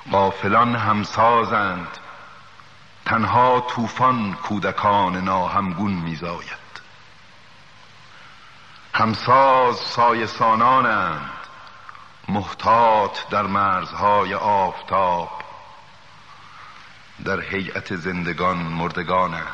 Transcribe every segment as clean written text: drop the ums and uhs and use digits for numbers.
غافلان همسازند، تنها طوفان کودکان ناهمگون میزاید. همساز سایه‌سانانند، محتاط در مرزهای آفتاب، در هیئت زندگان مردگانند.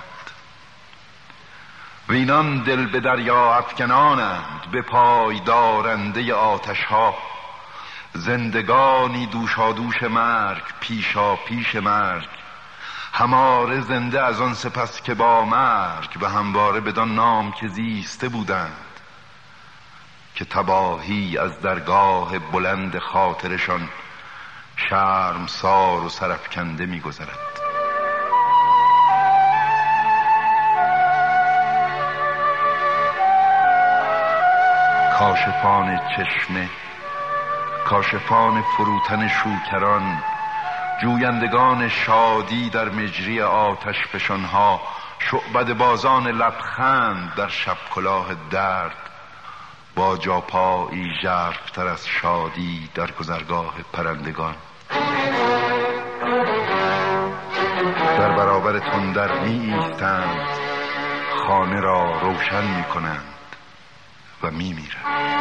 وینان دل به دریا افکنانند، به پای دارنده آتشها. زندگانی دوشادوش مرگ، پیشا پیش مرگ، هماره زنده از آن سپس که با مرگ و همواره بدان نام که زیسته بودند، که تباهی از درگاه بلند خاطرشان شرمسار و سرافکنده می‌گذرد. کاشفان چشمه، کاشفان فروتن شوکران، جویندگان شادی در مجری آتش فشانها، شعبده بازان لبخند در شب کلاه درد، با جاپایی ژرف‌تر از شادی در گذرگاه پرندگان. در برابر تندر می ایستند، خانه را روشن می کنند و می میرند.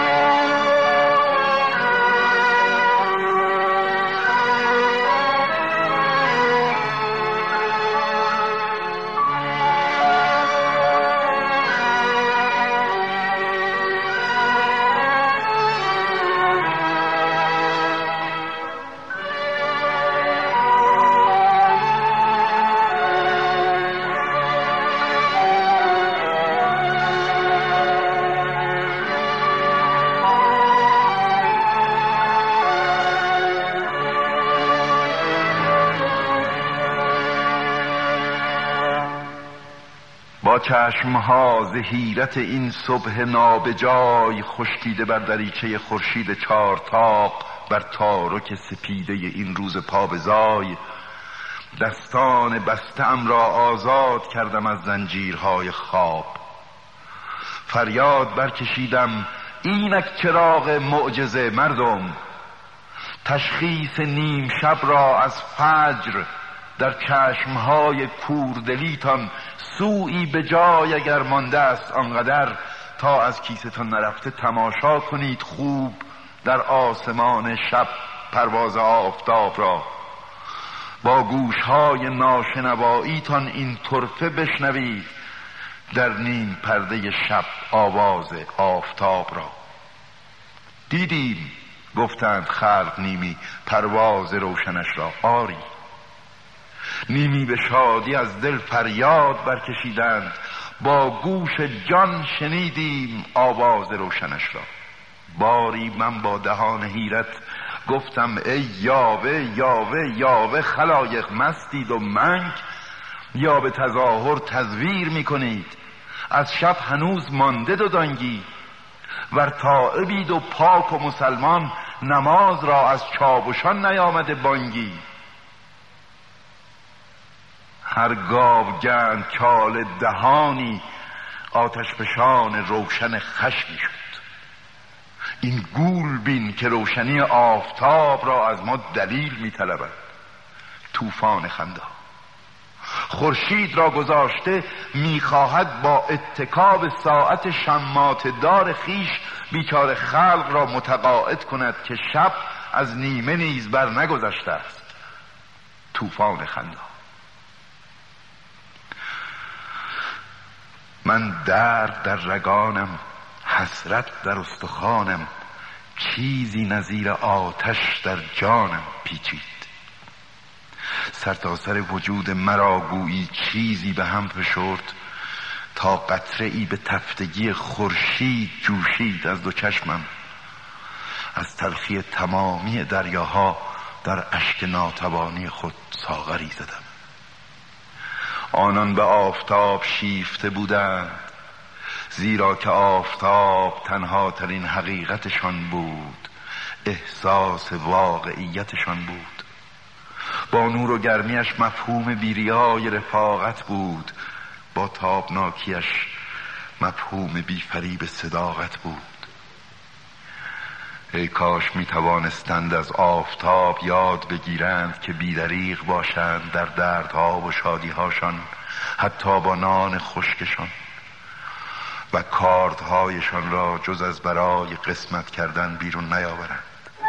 با چشمها ز حیرت این صبح نابجای، خشکیده بر دریچه خورشید چارتاق، بر تارک سپیده این روز پابزای، دستان بسته‌ام را آزاد کردم از زنجیرهای خواب. فریاد برکشیدم اینک چراغ معجزه مردم، تشخیص نیم شب را از فجر در چشمهای کوردلیتان سویی به جای اگر مانده است آنقدر، تا از کیستان نرفته تماشا کنید خوب در آسمان شب پرواز آفتاب را. با گوشهای ناشنواییتان این طرفه بشنوید در نیم پرده شب آواز آفتاب را. دیدیم گفتند خلق نیمی پرواز روشنش را، آری. نیمی به شادی از دل فریاد برکشیدند، با گوش جان شنیدیم آواز روشنش را. باری من با دهان حیرت گفتم ای یاوه یاوه یاوه، خلایق مستید و منگ، یا به تظاهر تزویر میکنید، از شب هنوز مانده دودانگی، ور تائبید و پاک و مسلمان، نماز را از چاوشان نیامده بانگی. هر گاوگند چال دهانی، آتش فشان روشن خشمی شد. این گول بین که روشنی آفتاب را از ما دلیل می طلبد. طوفان خنده خورشید را گذاشته میخواهد با اتکاب ساعت شمات دار خیش بیچاره خلق را متقاعد کند که شب از نیمه نیز بر نگذشته است. طوفان خنده. من درد در رگانم، حسرت در استخوانم، چیزی نظیر آتش در جانم پیچید. سرتاسر وجود مرا گویی چیزی به هم فشرد، تا قطره ای به تفتگی خورشید جوشید از دو چشمم. از تلخی تمامی دریاها در اشک ناتوانی خود ساغری زدم. آنان به آفتاب شیفته بودند، زیرا که آفتاب تنها ترین حقیقتشان بود، احساس واقعیتشان بود. با نور و گرمیش مفهوم بیریای رفاقت بود، با تابناکیش مفهوم بیفریب صداقت بود. ای کاش می توانستند از آفتاب یاد بگیرند که بی‌دریغ باشند در دردها و شادیهاشان، حتی با نان خشکشان، و کاردهایشان را جز از برای قسمت کردن بیرون نیاورند.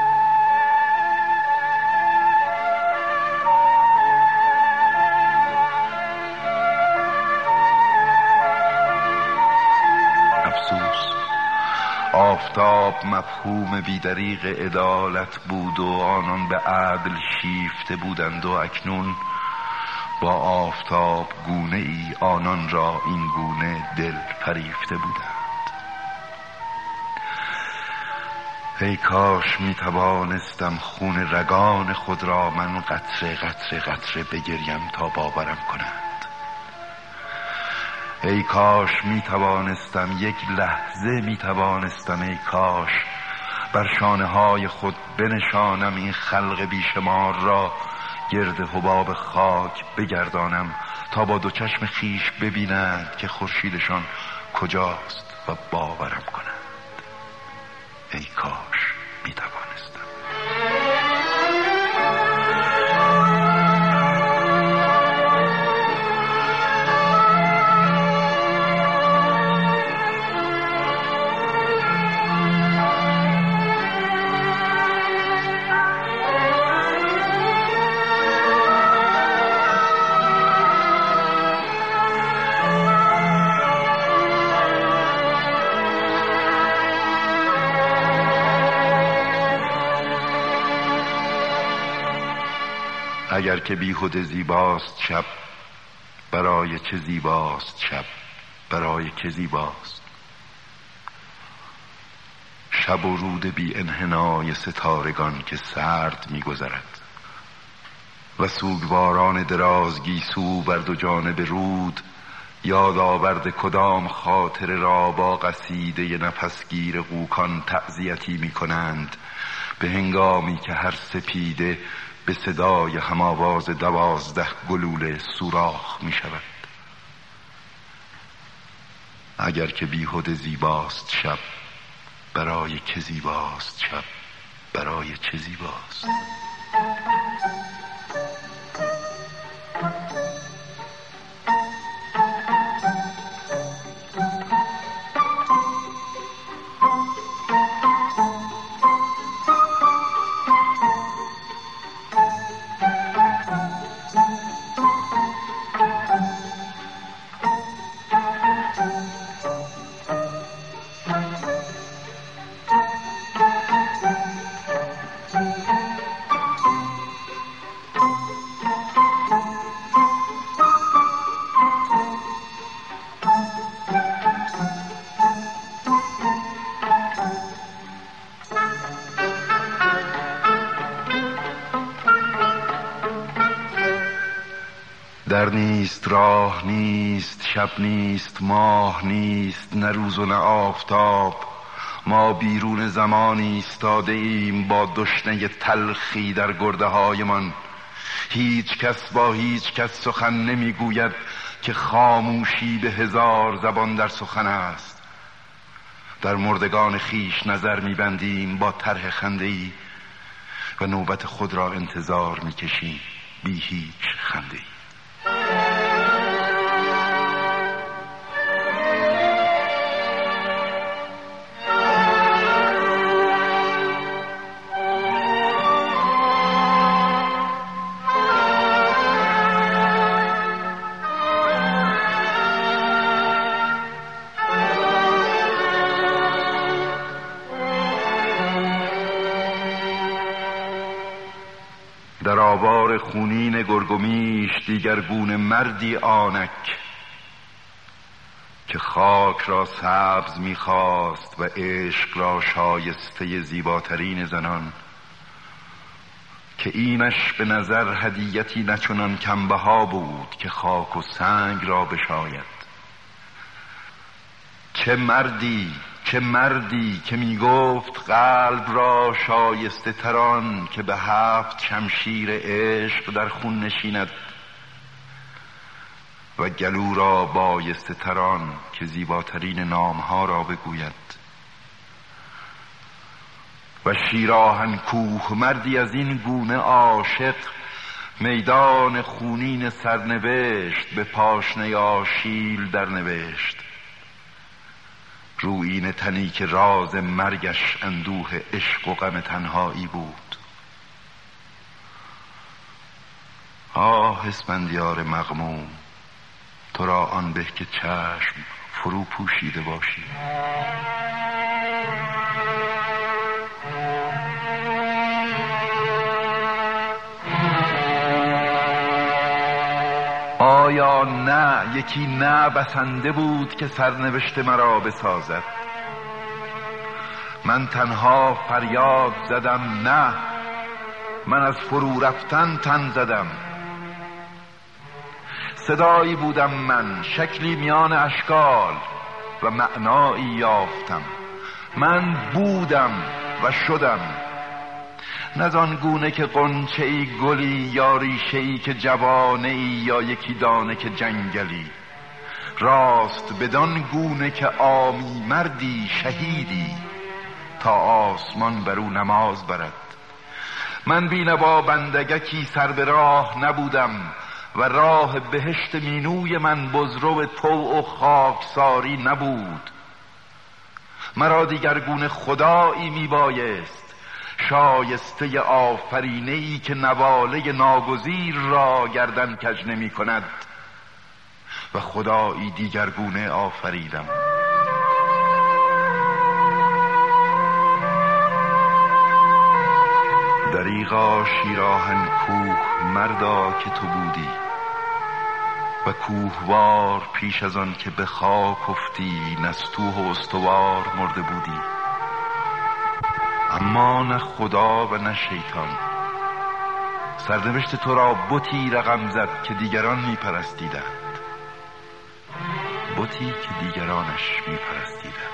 افسوس، آفتاب مفهوم بی‌دریغ عدالت بود و آنان به عدل شیفته بودند و اکنون با آفتاب گونه ای آنان را این گونه دل فریفته بودند. ای کاش می توانستم خون رگان خود را من قطره قطره قطره بگریم تا باورم کنند. ای کاش می توانستم یک لحظه می توانستم ای کاش بر شانه های خود بنشانم این خلق بیشمار را، گرد حباب خاک بگردانم تا با دو چشم خیش ببینند که خورشیدشان کجاست و باورم کنند. ای کاش می توانستم. اگر که بیهوده زیباست شب، برای چه زیباست شب، برای که زیباست؟ شب و رود بی انحنای ستارگان که سرد می‌گذرد و سوگواران دراز گیسو بر دو جانب رود یاد آورد کدام خاطره را با قصیده نفسگیر قوکان تعزیتی می‌کنند، به هنگامی که هر سپیده به صدای هماواز 12 گلوله سوراخ می شود. اگر که بیهوده زیباست شب، برای که زیباست شب، برای چه زیباست؟ در نیست، راه نیست، شب نیست، ماه نیست، نه روز و نه آفتاب. ما بیرون زمان ایستاده ایم با دشنه تلخی در گرده هایمان. هیچ کس با هیچ کس سخن نمیگوید که خاموشی به 1000 زبان در سخن است. در مردگان خیش نظر میبندیم با طرح خنده‌ای و نوبت خود را انتظار میکشیم بی هیچ خنده‌ای. در آوار خونین گرگومیش دیگرگون مردی آنک که خاک را سبز می‌خواست و عشق را شایسته زیباترین زنان، که اینش به نظر هدیتی نچنان کمبها بود که خاک و سنگ را بشاید. چه مردی که می گفت قلب را شایسته تران که به 7 شمشیر عشق در خون نشیند و گلو را بایسته تران که زیباترین نامها را بگوید و شیراهن کوه مردی از این گونه عاشق، میدان خونین سرنوشت به پاشنه آشیل در نوشت. رویین تنی که راز مرگش اندوه عشق و غم تنهایی بود. اسفندیار مغموم، تو را آن به که چشم فرو پوشیده باشی. آیا نه یکی نه بسنده بود که سرنوشت مرا بسازد؟ من تنها فریاد زدم نه، من از فرو رفتن تن زدم. صدایی بودم من، شکلی میان اشکال و معنایی یافتم. من بودم و شدم، نزان گونه که غنچه‌ای گلی یا ریشه‌ای که جوانه‌ای یا یکی دانه که جنگلی. راست بدان گونه که عامی مردی شهیدی تا آسمان بر او نماز برد. من بینوا بندگکی سر به راه نبودم و راه بهشت مینوی من بزرو طوع و خاکساری نبود. مرا دیگرگونه خدایی میبایست، شایسته آفرینه‌ای که نواله ناگزیر را گردن کج نمی کند، و خدایی دیگرگونه آفریدم. دریغا شیراهن کوه مردا که تو بودی و کوهوار پیش از آن که به خاک افتی نستوه و استوار مرده بودی. اما نه خدا و نه شیطان سرنوشت تو را بتی رقم زد که دیگران میپرستیدند، بتی که دیگرانش میپرستیدند.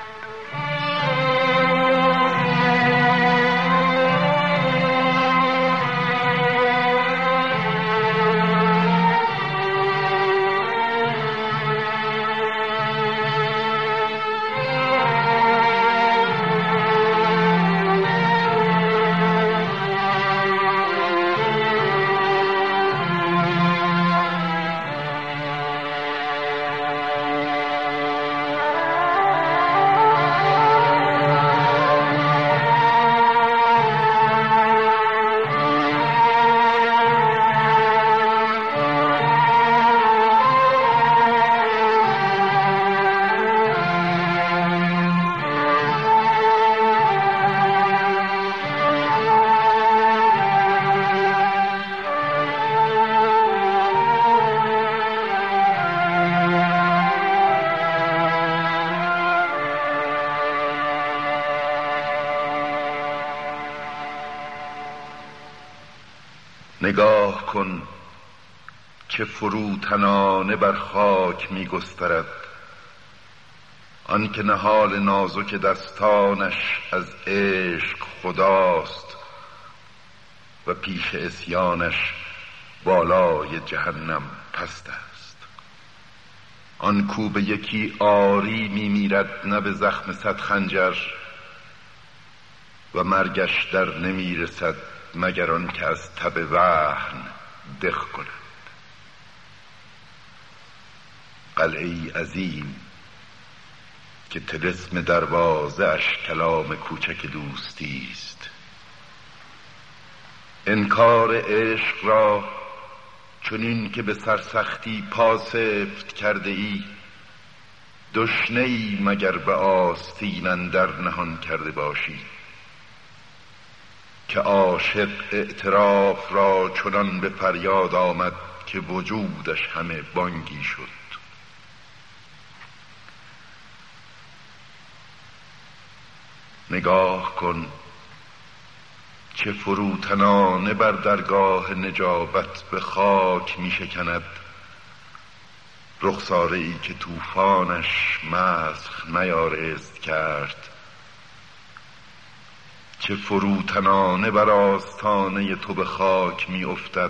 نگاه کن که فروتنانه بر خاک می گسترد آن که نهال نازک دستانش از عشق خداست و پیش عصیانش بالای جهنم پست است. آن کو به یکی آری می میرد نه به زخم 100 خنجر و مرگش در نمی رسد مگر آن که از تب وهن دق کند. قلعه‌ای عظیم که طلسم دروازه اش کلام کوچک دوستی است. انکار عشق را چنین که به سرسختی پاسفت کرده ای، دشنه ای مگر به آستین اندر نهان کرده باشی که عاشق اعتراف را چنان به فریاد آمد که وجودش همه بانگی شد. نگاه کن چه فروتنانه بر درگاه نجابت به خاک می شکند رخساره ای که طوفانش مسخ نیارست کرد. چه فروتنانه بر آستانه تو به خاک می افتد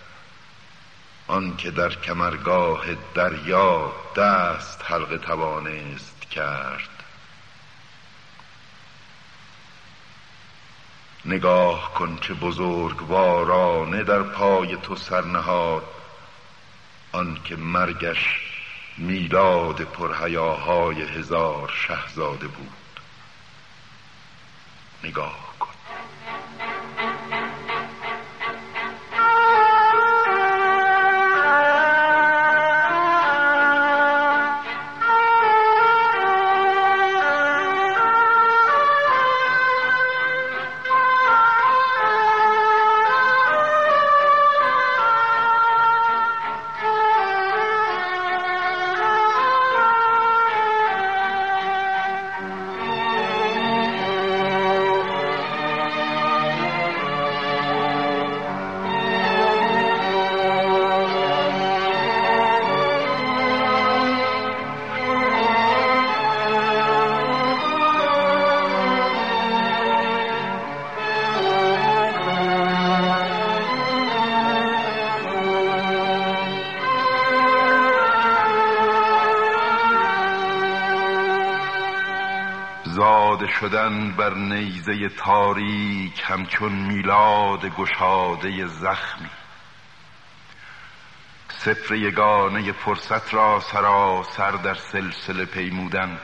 آن که در کمرگاه دریا دست حلقه توانست کرد. نگاه کن که بزرگوارانه در پای تو سر نهاد آن که مرگش میلاد پرحیاهای 1000 شهزاده بود. نگاه کن. زاده شدن بر نیزه تاریک همچون میلاد گشاده زخمی، صفر یگانه فرصت را سراسر در سلسله پیمودن،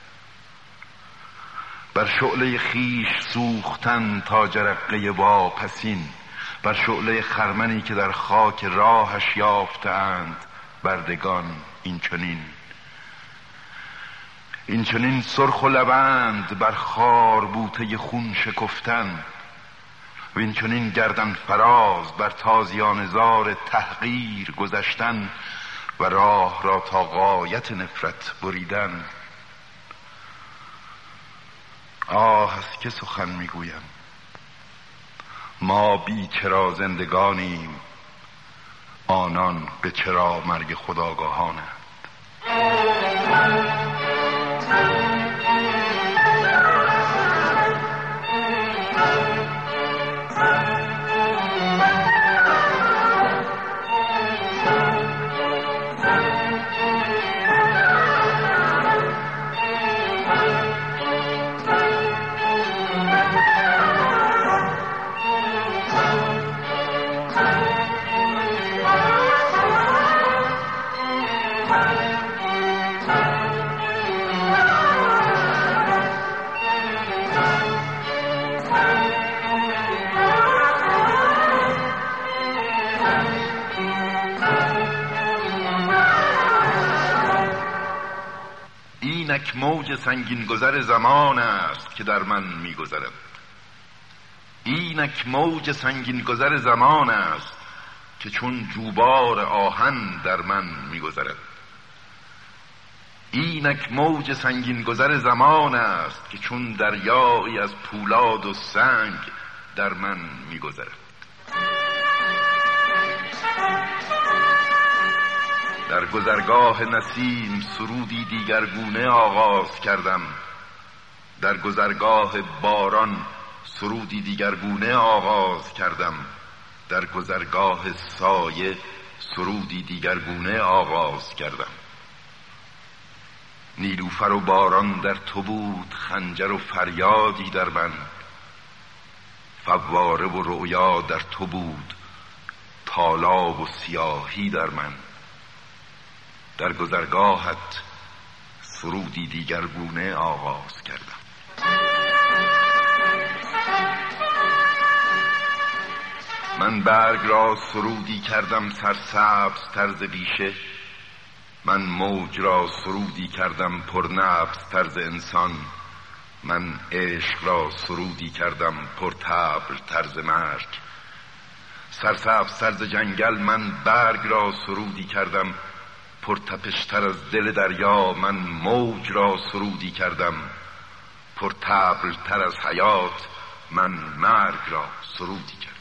بر شعله خیش سوختن تا جرقه واپسین، بر شعله خرمنی که در خاک راهش یافتند بردگان این چنین سرخ و لبند بر خار بوته خون شکفتن و این چنین گردن فراز بر تازیان زار تحقیر گذشتن و راه را تا غایت نفرت بریدن. آه از که سخن میگویم، ما بی چرا زندگانیم، آنان به چرا مرگ خودآگاهانند. اینک موج سنگین گذر زمان است که در من میگذرد، اینک موج سنگین گذر زمان است که چون جوبار آهن در من میگذرد، اینک موج سنگین گذر زمان است که چون دریایی از پولاد و سنگ در من میگذرد. در گذرگاه نسیم سرودی دیگرگونه آغاز کردم، در گذرگاه باران سرودی دیگرگونه آغاز کردم، در گذرگاه سایه سرودی دیگرگونه آغاز کردم. نیلوفر و باران در تو بود، خنجر و فریادی در من، فواره و رؤیا در تو بود، تالاب و سیاهی در من. در گذرگاهت سرودی دیگرگونه آغاز کردم. من برگ را سرودی کردم سرسبز طرز بیشه، من موج را سرودی کردم پرنبض طرز انسان، من عشق را سرودی کردم پرطبل طرز مرگ. سرسبز طرز جنگل من برگ را سرودی کردم پرتپشتر از دل دریا، من موج را سرودی کردم پرطبل تر از حیات، من مرگ را سرودی کردم.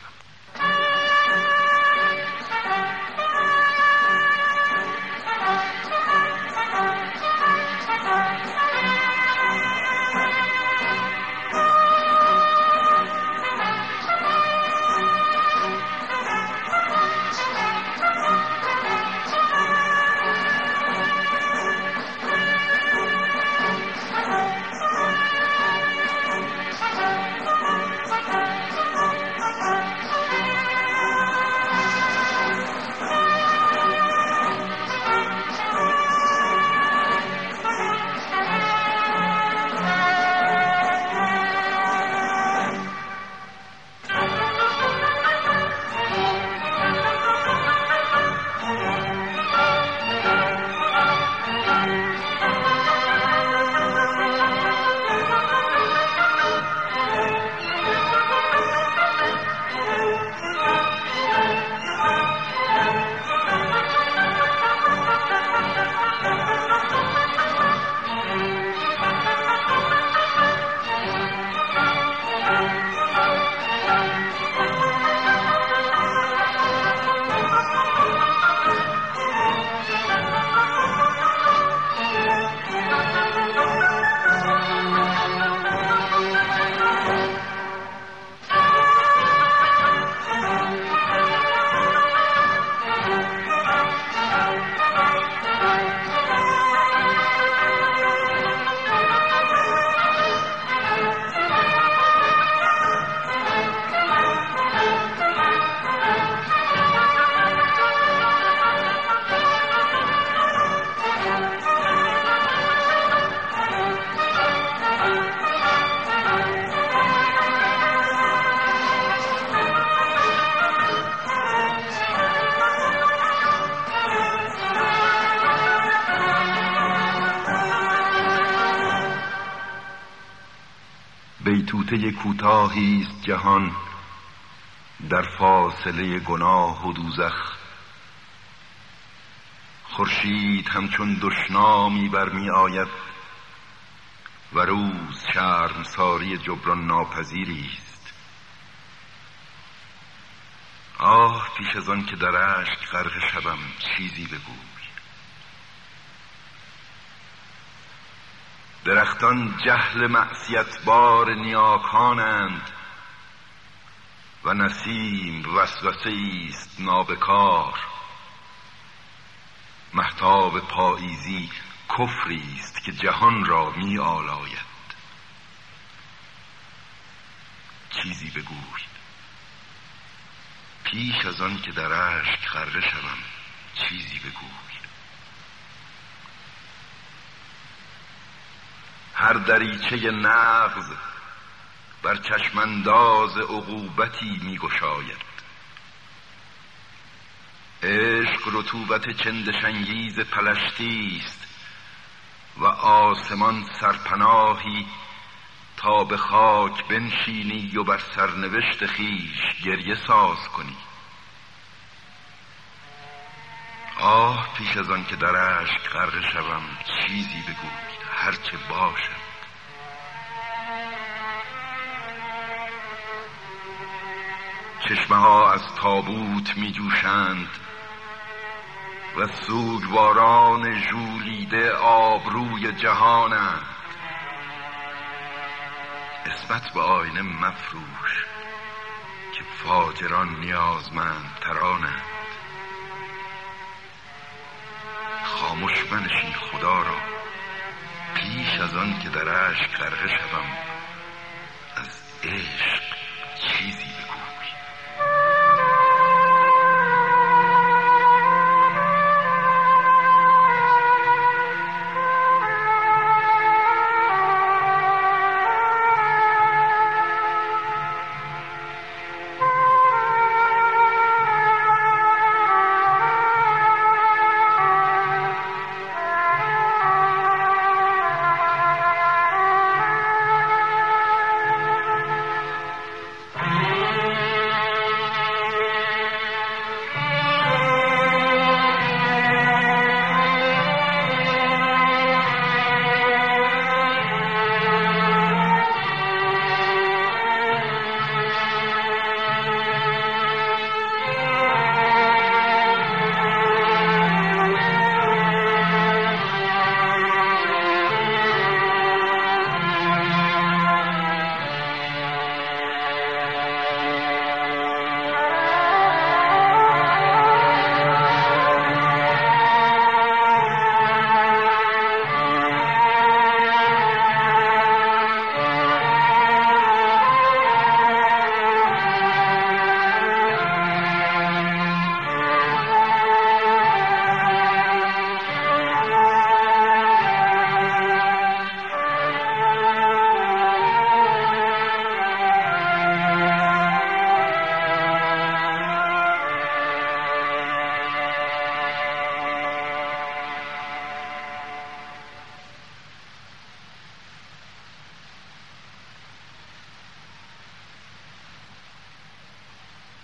توته کوتاهی است جهان در فاصله گناه و دوزخ. خورشید همچون دشنامی برمی آید و روز شرمساری جبران ناپذیری است. آه پیش از آن که در اشک غرق شوم چیزی بگوی. درختان جهل معصیت بار نیاکانند و نسیم وسوسه است نابکار. مهتاب پاییزی کفری است که جهان را می آلاید. چیزی بگوی پیش از آن که در اشک غرقه شوم چیزی بگوی. هر دریچه نغز بر چشمانداز عقوبتی می گشاید. عشق رطوبت چندشانگیز پلشتی است و آسمان سرپناهی تا به خاک بنشینی و بر سرنوشت خویش گریه ساز کنی. آه پیش از آن که در اشک غرقه شوم چیزی بگوی هرچه باشد. چشمه ها از تابوت می جوشند و سوگواران ژولیده آبروی جهانند. نسبت به آینه مفروش که فاجران نیازمند ترانند. خاموش بنشین خدا را پیش از آن که در اشک غرقه شوم از عشق